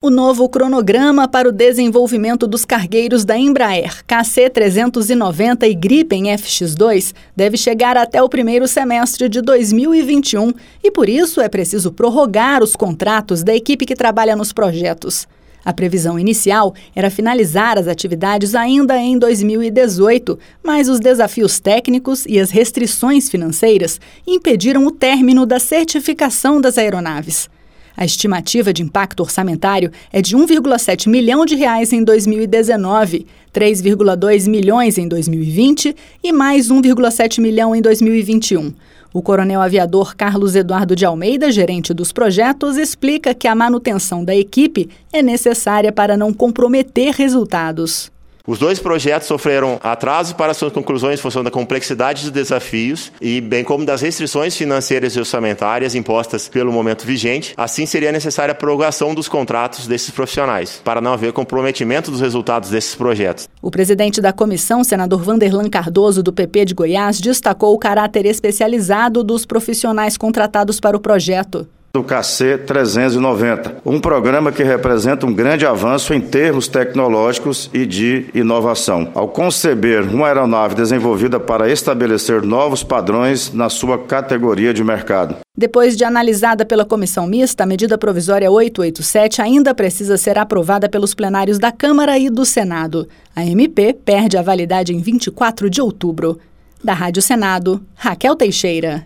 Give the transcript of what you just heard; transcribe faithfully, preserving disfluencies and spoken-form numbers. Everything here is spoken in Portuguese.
O novo cronograma para o desenvolvimento dos cargueiros da Embraer K C trezentos e noventa e Gripen F X dois deve chegar até o primeiro semestre de dois mil e vinte e um e, por isso, é preciso prorrogar os contratos da equipe que trabalha nos projetos. A previsão inicial era finalizar as atividades ainda em dois mil e dezoito, mas os desafios técnicos e as restrições financeiras impediram o término da certificação das aeronaves. A estimativa de impacto orçamentário é de um vírgula sete milhão de reais em dois mil e dezenove, três vírgula dois milhões em dois mil e vinte e mais um vírgula sete milhão em dois mil e vinte e um. O coronel aviador Carlos Eduardo de Almeida, gerente dos projetos, explica que a manutenção da equipe é necessária para não comprometer resultados. Os dois projetos sofreram atraso para suas conclusões em função da complexidade dos desafios e bem como das restrições financeiras e orçamentárias impostas pelo momento vigente. Assim, seria necessária a prorrogação dos contratos desses profissionais, para não haver comprometimento dos resultados desses projetos. O presidente da comissão, senador Vanderlan Cardoso, do P P de Goiás, destacou o caráter especializado dos profissionais contratados para o projeto. Do K C trezentos e noventa, um programa que representa um grande avanço em termos tecnológicos e de inovação, ao conceber uma aeronave desenvolvida para estabelecer novos padrões na sua categoria de mercado. Depois de analisada pela comissão mista, a medida provisória oitocentos e oitenta e sete ainda precisa ser aprovada pelos plenários da Câmara e do Senado. A M P perde a validade em vinte e quatro de outubro. Da Rádio Senado, Raquel Teixeira.